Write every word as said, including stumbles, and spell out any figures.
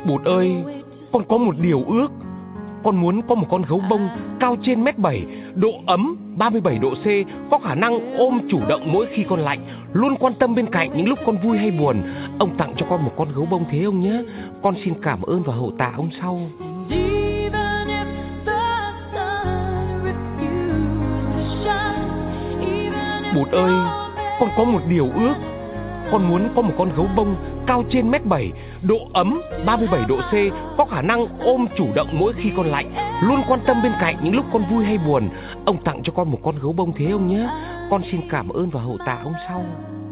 Bụt ơi, con có một điều ước. Con muốn có một con gấu bông cao trên mét bảy, độ ấm ba mươi bảy độ C, có khả năng ôm chủ động mỗi khi con lạnh, luôn quan tâm bên cạnh những lúc con vui hay buồn. Ông tặng cho con một con gấu bông thế ông nhé. Con xin cảm ơn và hậu tạ ông sau. Bụt ơi, con có một điều ước. Con muốn có một con gấu bông cao trên mét bảy, độ ấm ba mươi bảy độ C, có khả năng ôm chủ động mỗi khi con lạnh, luôn quan tâm bên cạnh những lúc con vui hay buồn. Ông tặng cho con một con gấu bông thế ông nhé. Con xin cảm ơn và hậu tạ ông sau.